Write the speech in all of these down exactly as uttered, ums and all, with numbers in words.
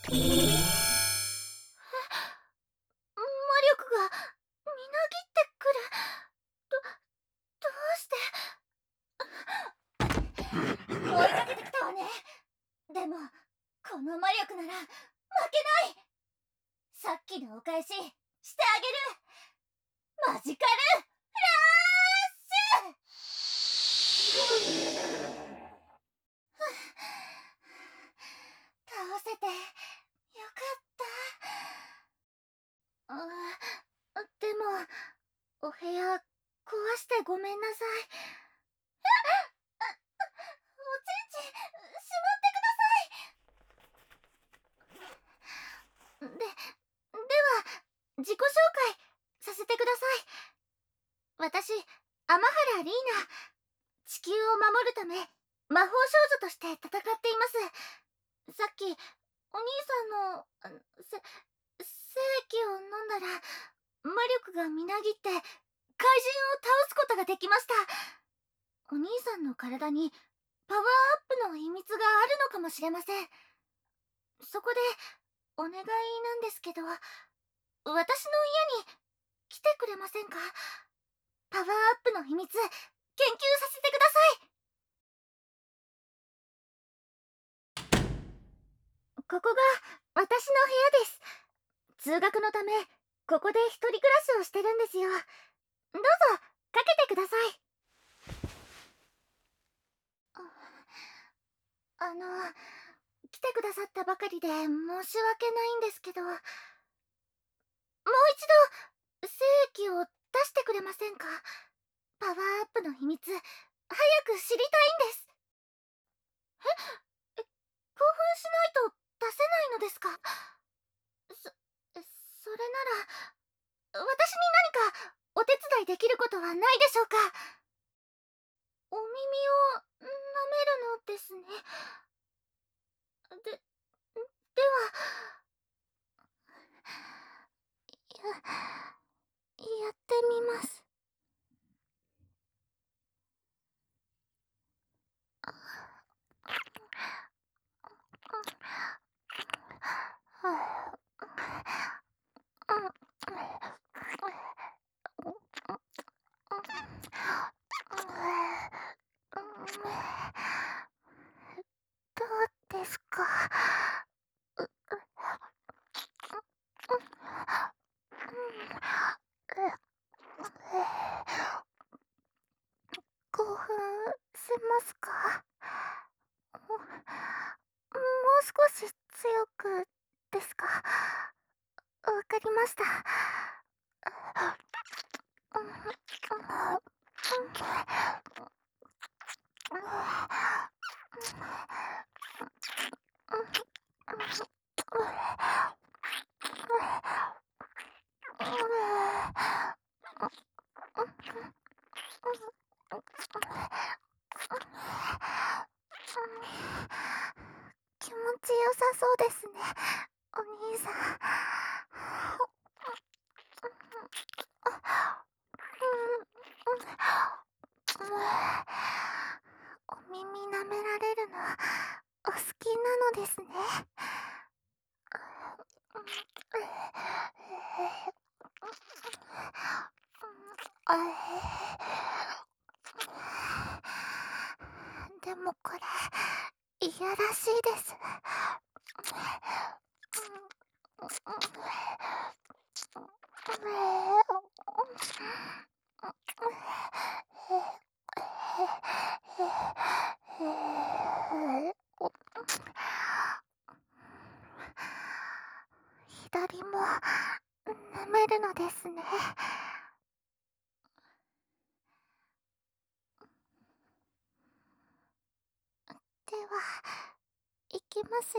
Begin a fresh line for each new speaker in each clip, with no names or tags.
魔力がみなぎってくる。ど、どうして。追いかけてきたわね。でもこの魔力なら負けない。さっきのお返ししてあげる。マジカルラッシュ。倒せてよかった。あ、でもお部屋壊してごめんなさい。あ、おちんちんしまってください。で、では自己紹介させてください。私、天原リーナ。地球を守るため魔法少女として戦っています。さっきお兄さんのせ精液を飲んだら魔力がみなぎって怪人を倒すことができました。お兄さんの体にパワーアップの秘密があるのかもしれません。そこでお願いなんですけど、私の家に来てくれませんか？パワーアップの秘密研究させてください。ここが私の部屋です。通学のためここで一人暮らしをしてるんですよ。どうぞかけてください。あの来てくださったばかりで申し訳ないんですけど、もう一度精液を出してくれませんか？パワーアップの秘密早く知りたいんです。ええ、興奮しないと出せないのですか？そそれなら私に何かお手伝いできることはないでしょうか？お耳を舐めるのですね。で、ではや、やってみます。どうですか？興奮しますか？もう少し強くですか？わかりました。気持ちよさそうですね、お兄さん。お耳舐められるのお好きなのですね。でもこれいやらしいです。左も舐めるのですね。では、いきますよ。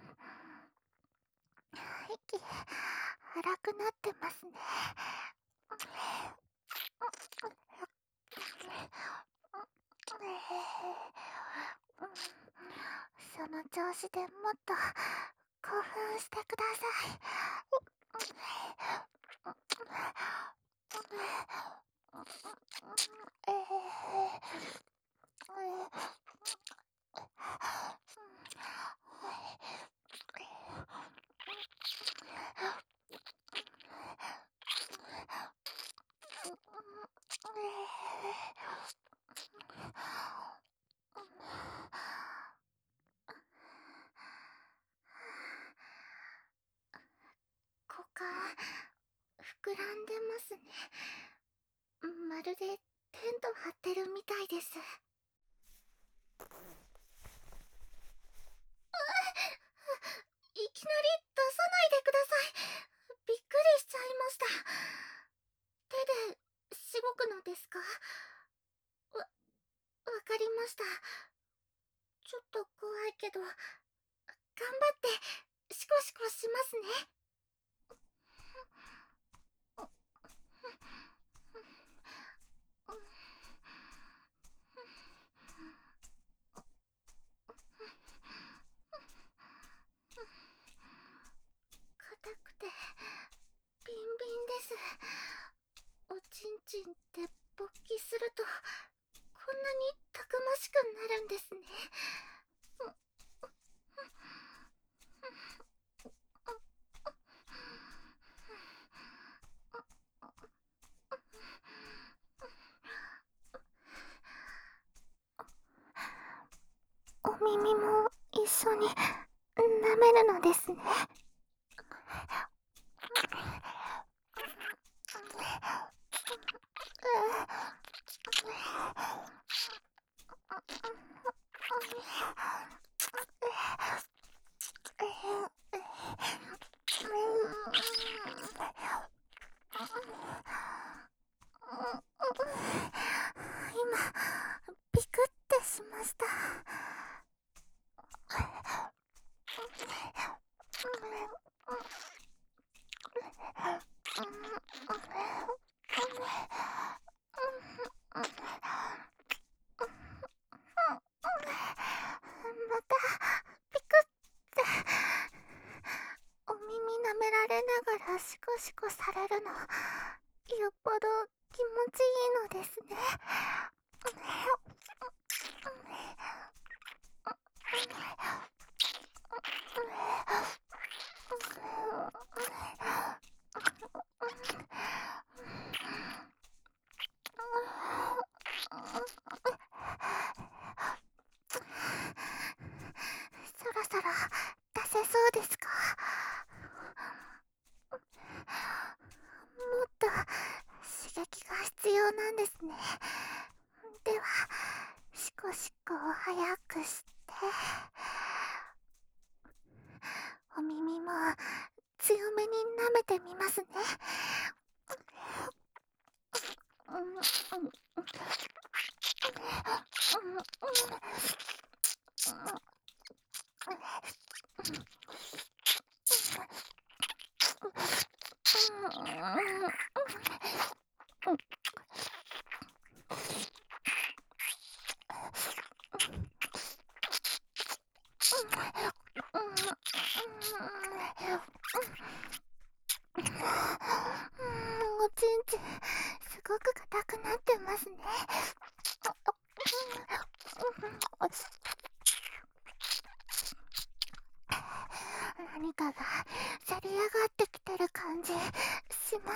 息荒くなってますね。 その調子でもっと興奮してください。股間膨らんでますね。まるでテント張ってるみたいです。いきなり出さないでください。びっくりしちゃいました。手でしごくのですか？わ、わかりました。ちょっと怖いけど、頑張ってシコシコしますね。硬くてビンビンです。おちんちんって勃起するとこんなにたくましくなるんですね。お耳も一緒に舐めるのですね。今ビクってしました。またピクってお耳舐められながらシコシコされるの、よっぽど気持ちいいのですね。そろそろ出せそうですか？もっと刺激が必要なんですね。ではシコシコを早くして、お耳も強めに舐めてみますね。おちんちんすごく硬くなってますね。何かがせり上がってきてる感じします。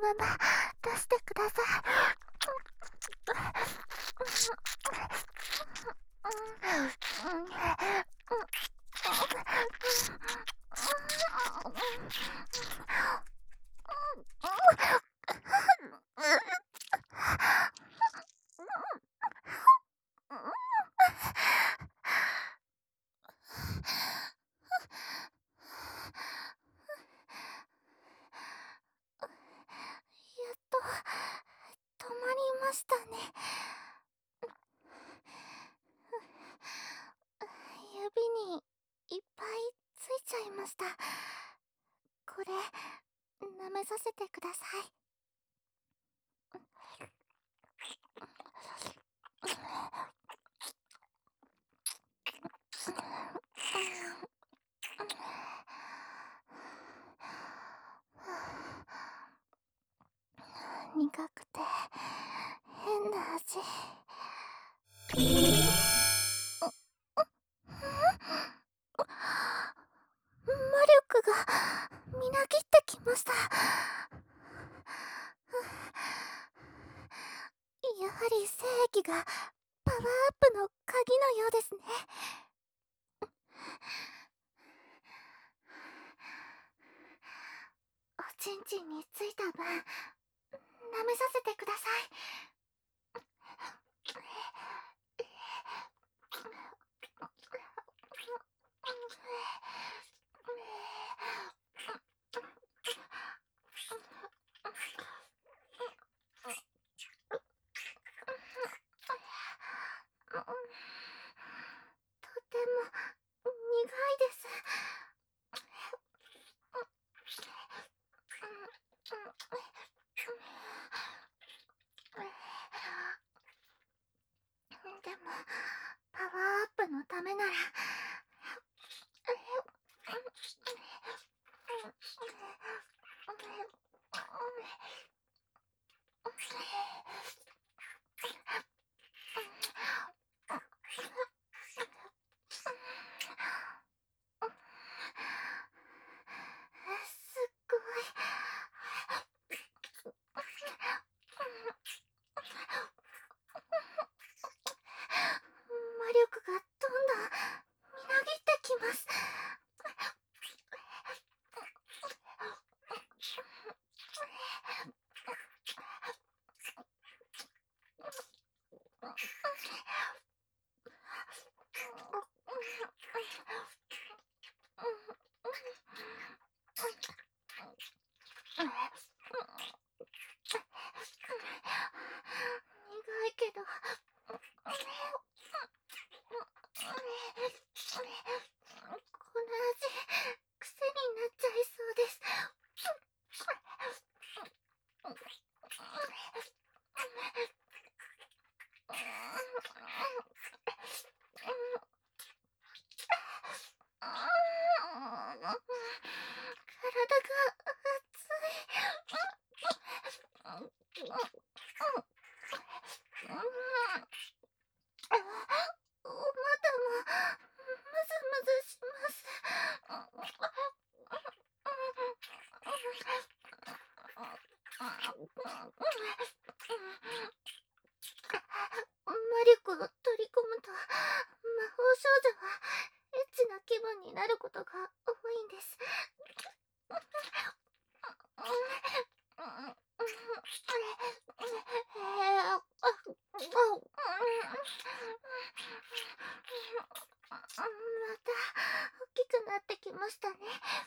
まま出してください。やっと止まりましたね。指にいっぱいついちゃいました。これ舐めさせてください。苦くて変な味。魔力がみなぎってきました。やはり精液がパワーアップの鍵のようですね。おちんちんについた分舐めさせてください。とても苦いです。でもパワーアップのためならすっごい。魔力がどんどんみなぎってきます。苦いけどこの味癖になっちゃいそうです。体が熱い。まだもムズムズします。魔力を取り込むと魔法少女はエッチな気分になることが多いんです。また大きくなってきましたね。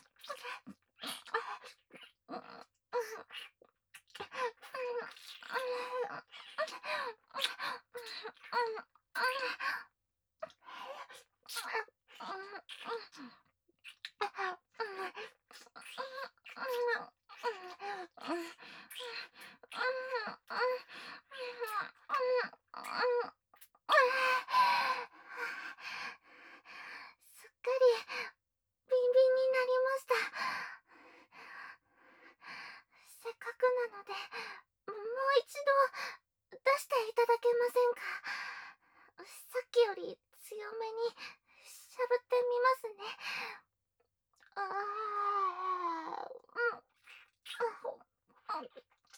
すっかりビンビンになりました。せっかくなのでもう一度出していただけませんか。さっきより強めにしゃぶってみますね。あー、うん、あほ、あ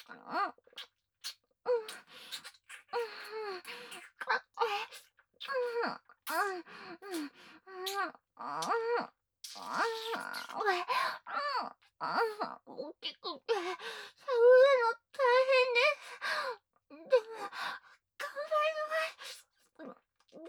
大きくて、触るの大変です。でも、頑張ります。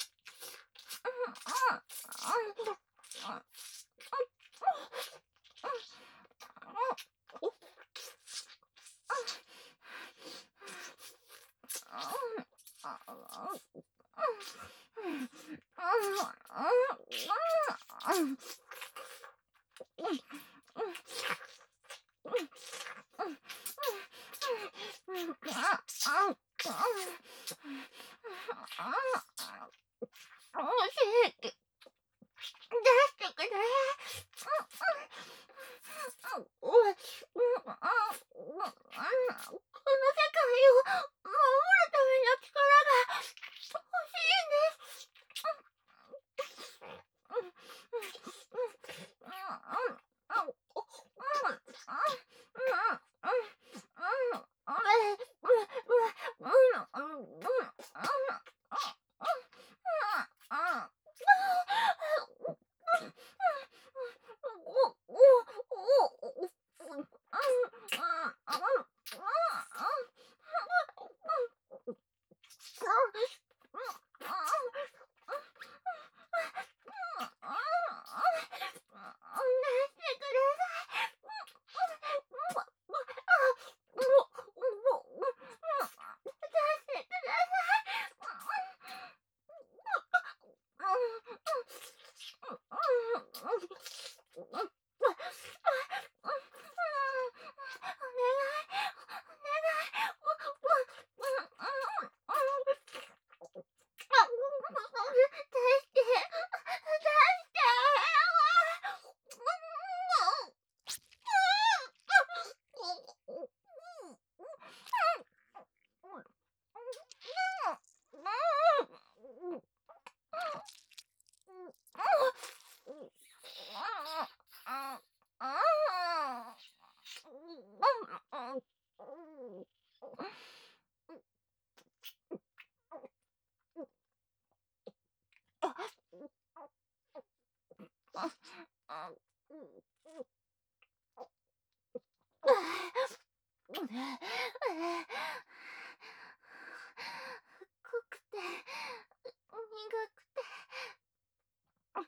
濃くて、苦くて、とても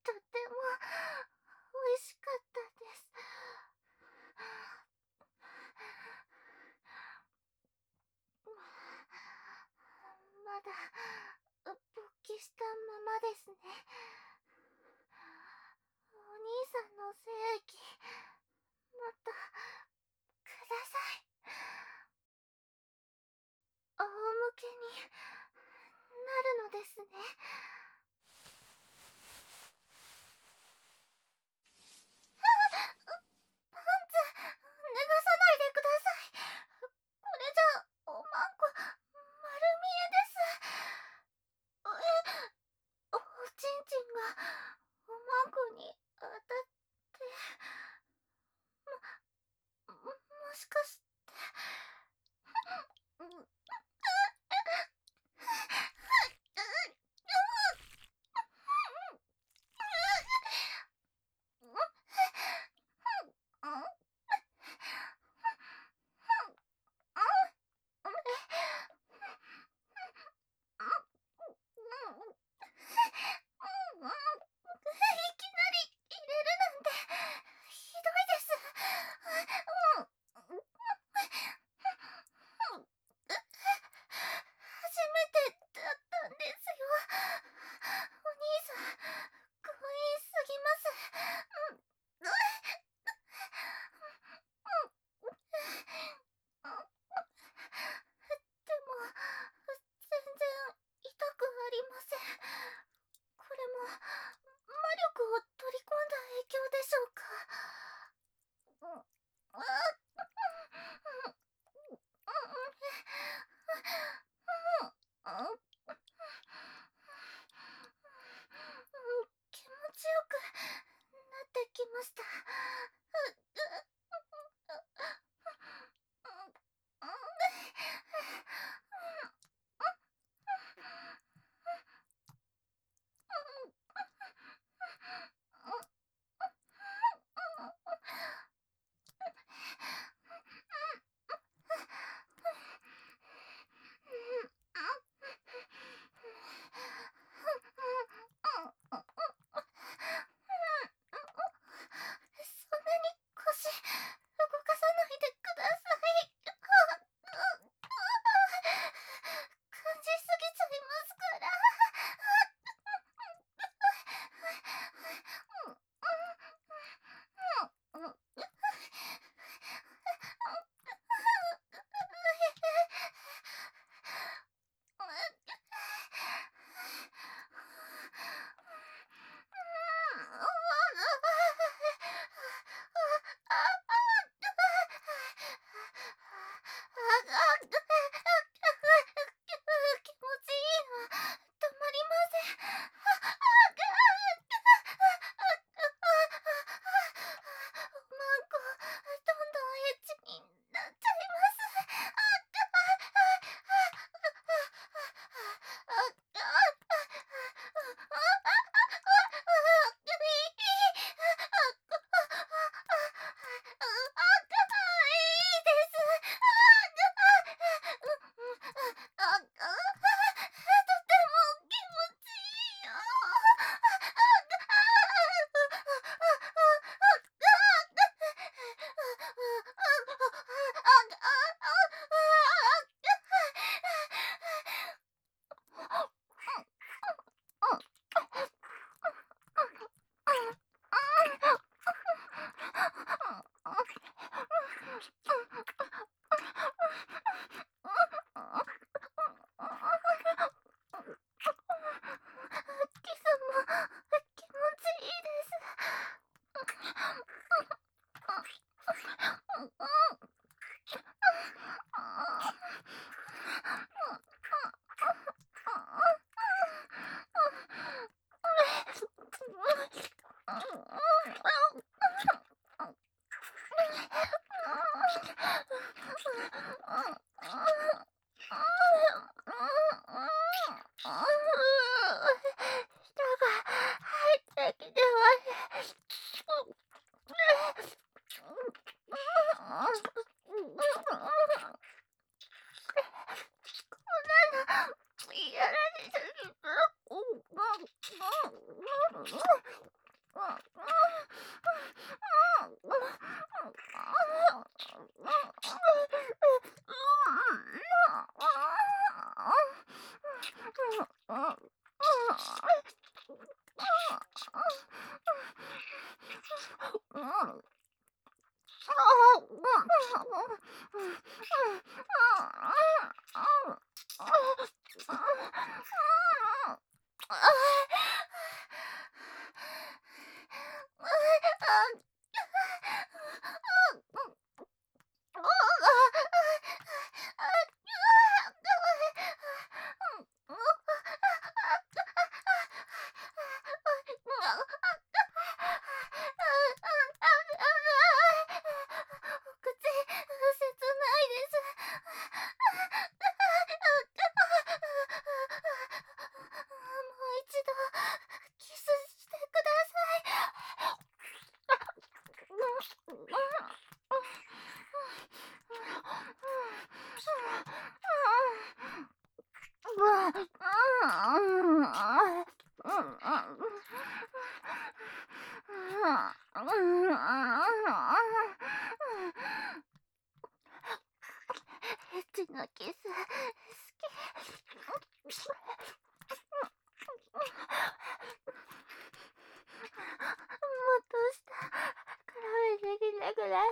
美味しかったです。まだ勃起したままですね。お兄さんの精液、もっとください。仰向けになるのですね。パンツ脱がさないでください。これじゃおまんこ丸見えです。え、おちんちんがおまんこに当たっても、もしかして入ってきてやられてる。エッチなキス好き。もっとした絡めてきてくれ。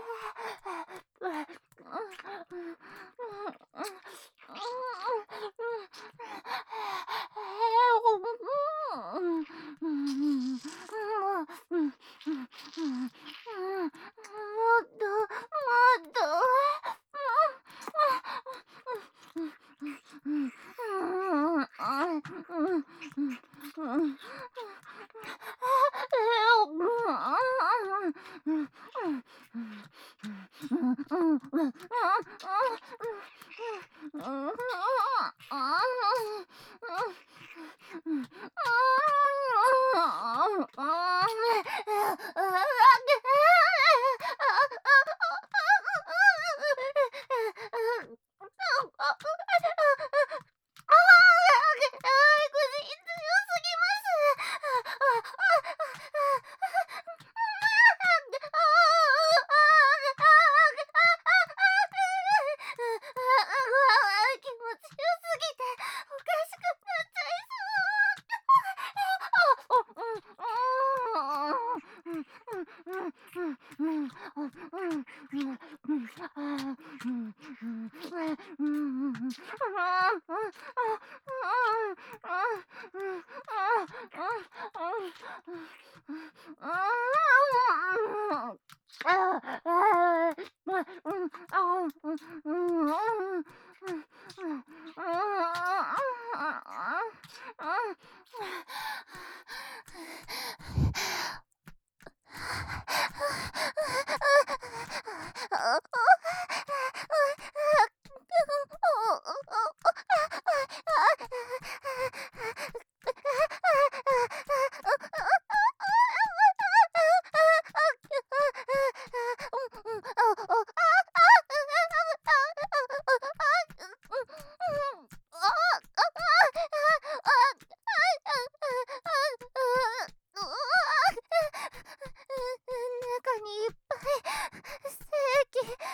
中にいっぱい精液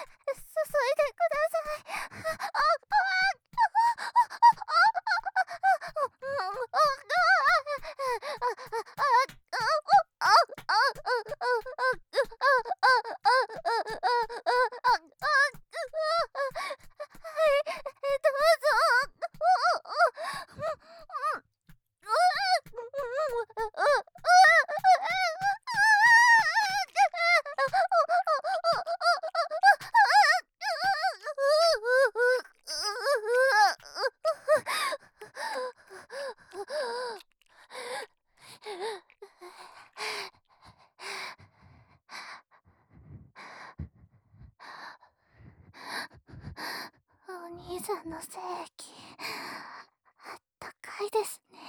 兄さんの精液、あったかいですね。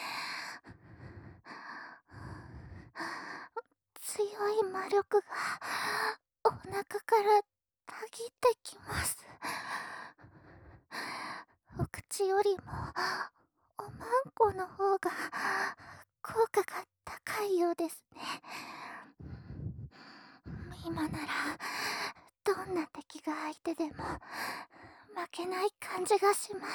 強い魔力がお腹からたぎってきます。お口よりもおまんこの方が効果が高いようですね。今ならどんな敵が相手でも負けない感じがします。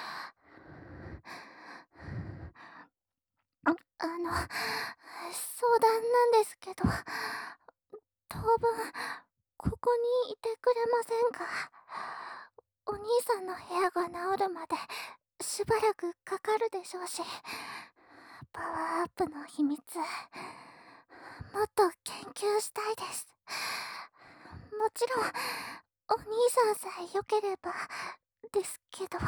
ああの相談なんですけど、当分ここにいてくれませんか？お兄さんの部屋が治るまでしばらくかかるでしょうし、パワーアップの秘密もっと研究したいです。もちろんお兄さんさえ良ければですけど。あ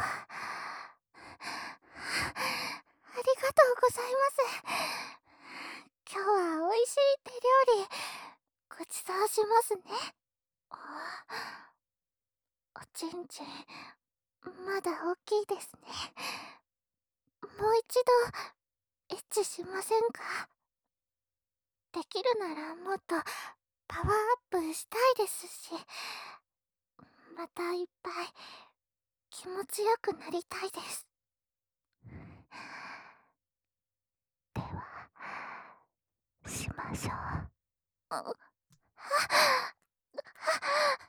りがとうございます。今日は美味しい手料理ごちそうしますね。あ、おちんちんまだ大きいですね。もう一度エッチしませんか？できるならもっとパワーアップしたいですし、またいっぱい気持ちよくなりたいです。ではしましょう。あっ